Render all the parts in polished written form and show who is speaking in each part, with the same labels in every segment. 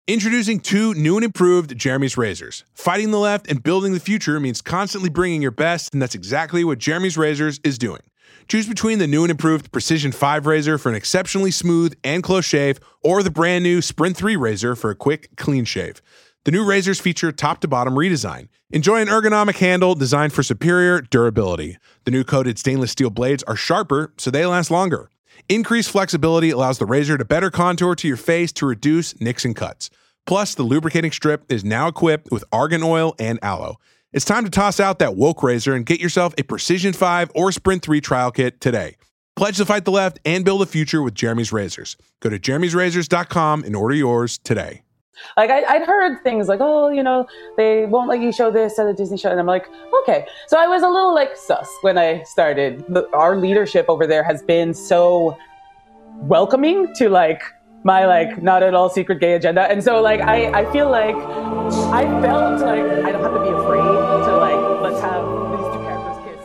Speaker 1: Introducing two new and improved Jeremy's razors. Fighting the left and building the future means constantly bringing your best, and that's exactly what Jeremy's Razors is doing. Choose between the new and improved Precision 5 razor for an exceptionally smooth and close shave, or the brand new Sprint 3 razor for a quick, clean shave. The new razors feature top-to-bottom redesign. Enjoy an ergonomic handle designed for superior durability. The new coated stainless steel blades are sharper, so they last longer. Increased flexibility allows the razor to better contour to your face to reduce nicks and cuts. Plus, the lubricating strip is now equipped with argan oil and aloe. It's time to toss out that woke razor and get yourself a Precision 5 or Sprint 3 trial kit today. Pledge to fight the left and build a future with Jeremy's Razors. Go to jeremy'srazors.com and order yours today.
Speaker 2: Like, I'd heard things like, oh, you know, they won't let you show this at a Disney show. And I'm like, okay. So I was a little like sus when I started. Our leadership over there has been so welcoming to like my like not at all secret gay agenda. And so like I feel like I felt like I don't have to be afraid to like, let's have these two characters kiss.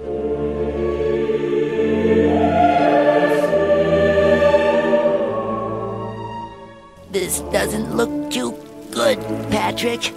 Speaker 3: This doesn't look too good, Patrick.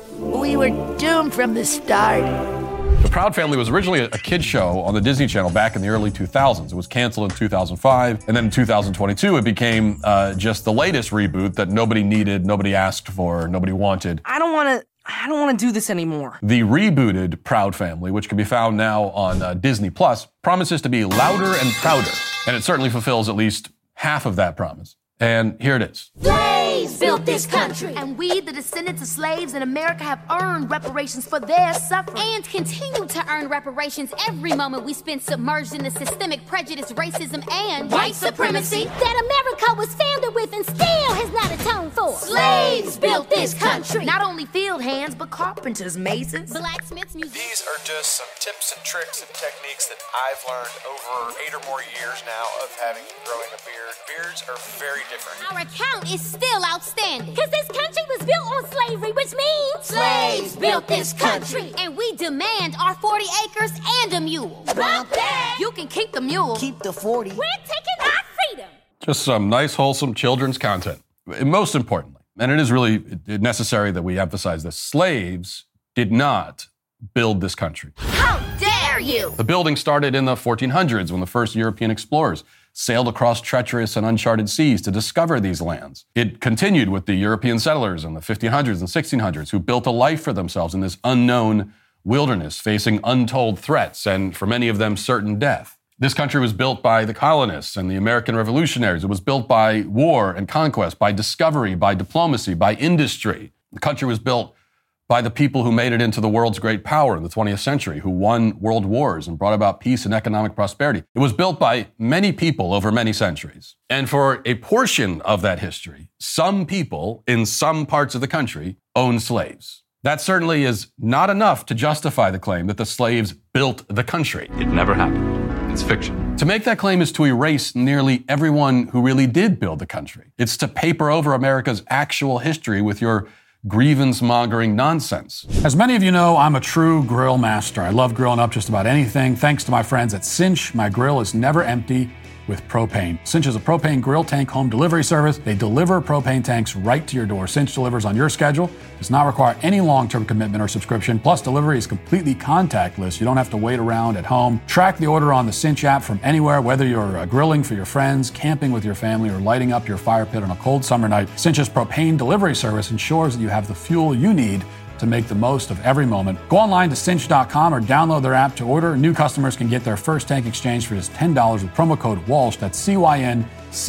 Speaker 3: We were doomed from the start.
Speaker 4: The Proud Family was originally a kid's show on the Disney Channel back in the early 2000s. It was canceled in 2005, and then in 2022 it became just the latest reboot that nobody needed, nobody asked for, nobody wanted.
Speaker 5: I don't want to do this anymore.
Speaker 4: The rebooted Proud Family, which can be found now on Disney Plus, promises to be louder and prouder, and it certainly fulfills at least half of that promise. And here it is.
Speaker 6: Slaves built this country. And we, the descendants of slaves in America, have earned reparations for their suffering. And continue to earn reparations every moment we spend submerged in the systemic prejudice, racism, and white supremacy that America was founded with and still has not atoned for. Slaves built this country.
Speaker 5: Not only field hands, but carpenters, masons,
Speaker 6: blacksmiths, musicians.
Speaker 7: These are just some tips and tricks and techniques that I've learned over 8 or more years now of having and growing a beard. Beards are very different.
Speaker 6: Our account is still outstanding. Because this country was built on slavery, which means slaves built this country. And we demand our 40 acres and a mule. Bump that! You can keep the mule.
Speaker 3: Keep the 40.
Speaker 6: We're taking our freedom.
Speaker 4: Just some nice, wholesome children's content. And most importantly, and it is really necessary that we emphasize this, slaves did not build this country.
Speaker 6: How dare you!
Speaker 4: The building started in the 1400s when the first European explorers sailed across treacherous and uncharted seas to discover these lands. It continued with the European settlers in the 1500s and 1600s who built a life for themselves in this unknown wilderness, facing untold threats and, for many of them, certain death. This country was built by the colonists and the American revolutionaries. It was built by war and conquest, by discovery, by diplomacy, by industry. The country was built by the people who made it into the world's great power in the 20th century, who won world wars and brought about peace and economic prosperity. It was built by many people over many centuries. And for a portion of that history, some people in some parts of the country owned slaves. That certainly is not enough to justify the claim that the slaves built the country.
Speaker 8: It never happened. It's fiction.
Speaker 4: To make that claim is to erase nearly everyone who really did build the country. It's to paper over America's actual history with your grievance-mongering nonsense.
Speaker 9: As many of you know, I'm a true grill master. I love grilling up just about anything. Thanks to my friends at Cinch, my grill is never empty with propane. Cinch is a propane grill tank home delivery service. They deliver propane tanks right to your door. Cinch delivers on your schedule. Does not require any long-term commitment or subscription. Plus, delivery is completely contactless. You don't have to wait around at home. Track the order on the Cinch app from anywhere, whether you're grilling for your friends, camping with your family, or lighting up your fire pit on a cold summer night. Cinch's propane delivery service ensures that you have the fuel you need to make the most of every moment. Go online to cinch.com or download their app to order. New customers can get their first tank exchange for just $10 with promo code Walsh. That's CYNCH.com.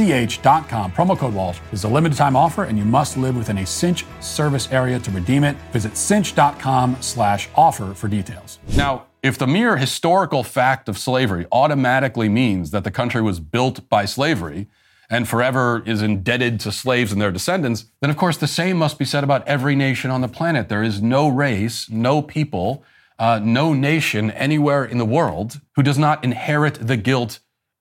Speaker 9: Promo code Walsh is a limited time offer and you must live within a Cinch service area to redeem it. Visit cinch.com/offer for details.
Speaker 4: Now, if the mere historical fact of slavery automatically means that the country was built by slavery, and forever is indebted to slaves and their descendants, then of course the same must be said about every nation on the planet. There is no race, no people, no nation anywhere in the world who does not inherit the guilt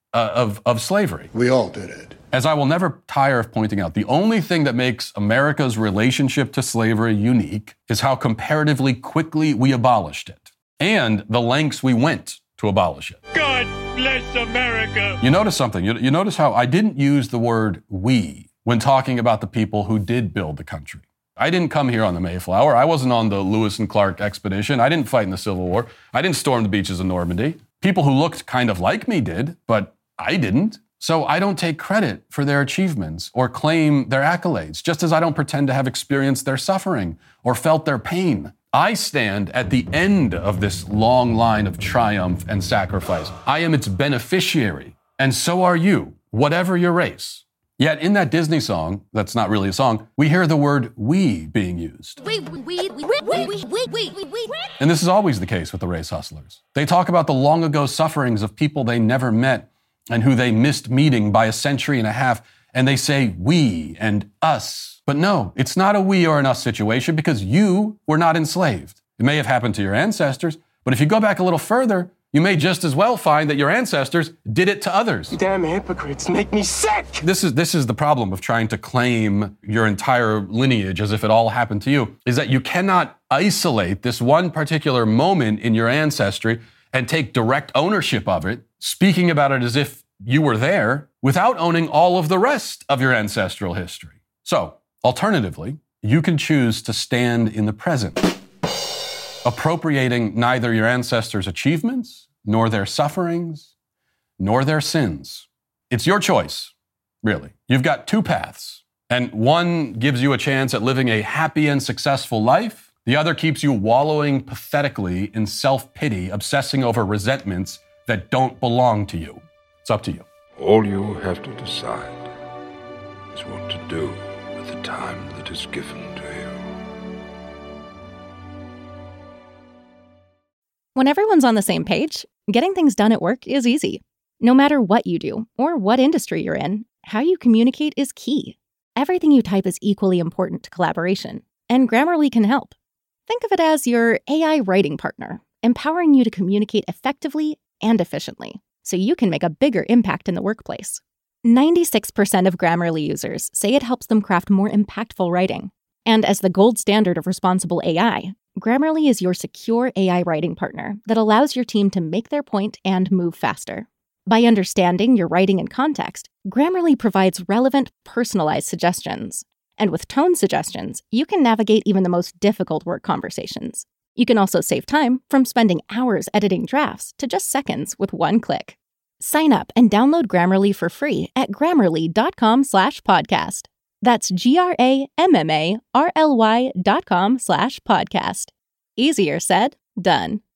Speaker 4: of slavery.
Speaker 10: We all did it.
Speaker 4: As I will never tire of pointing out, the only thing that makes America's relationship to slavery unique is how comparatively quickly we abolished it, and the lengths we went to abolish it.
Speaker 11: God bless America.
Speaker 4: You notice something. You notice how I didn't use the word we when talking about the people who did build the country. I didn't come here on the Mayflower. I wasn't on the Lewis and Clark expedition. I didn't fight in the Civil War. I didn't storm the beaches of Normandy. People who looked kind of like me did, but I didn't. So I don't take credit for their achievements or claim their accolades, just as I don't pretend to have experienced their suffering or felt their pain. I stand at the end of this long line of triumph and sacrifice. I am its beneficiary, and so are you, whatever your race. Yet in that Disney song, that's not really a song, we hear the word we being used. And this is always the case with the race hustlers. They talk about the long ago sufferings of people they never met and who they missed meeting by a century and a half, and they say we and us. But no, it's not a we or an us situation because you were not enslaved. It may have happened to your ancestors, but if you go back a little further, you may just as well find that your ancestors did it to others.
Speaker 10: You damn hypocrites make me sick!
Speaker 4: This is the problem of trying to claim your entire lineage as if it all happened to you, is that you cannot isolate this one particular moment in your ancestry and take direct ownership of it, speaking about it as if you were there, without owning all of the rest of your ancestral history. So, alternatively, you can choose to stand in the present, appropriating neither your ancestors' achievements, nor their sufferings, nor their sins. It's your choice, really. You've got two paths, and one gives you a chance at living a happy and successful life. The other keeps you wallowing pathetically in self-pity, obsessing over resentments that don't belong to you. It's up to you.
Speaker 11: All you have to decide is what to do with the time that is given to you.
Speaker 12: When everyone's on the same page, getting things done at work is easy. No matter what you do or what industry you're in, how you communicate is key. Everything you type is equally important to collaboration, and Grammarly can help. Think of it as your AI writing partner, empowering you to communicate effectively and efficiently, so you can make a bigger impact in the workplace. 96% of Grammarly users say it helps them craft more impactful writing. And as the gold standard of responsible AI, Grammarly is your secure AI writing partner that allows your team to make their point and move faster. By understanding your writing and context, Grammarly provides relevant, personalized suggestions. And with tone suggestions, you can navigate even the most difficult work conversations. You can also save time from spending hours editing drafts to just seconds with one click. Sign up and download Grammarly for free at Grammarly.com/podcast. That's GRAMMARLY.com/podcast. Easier said, done.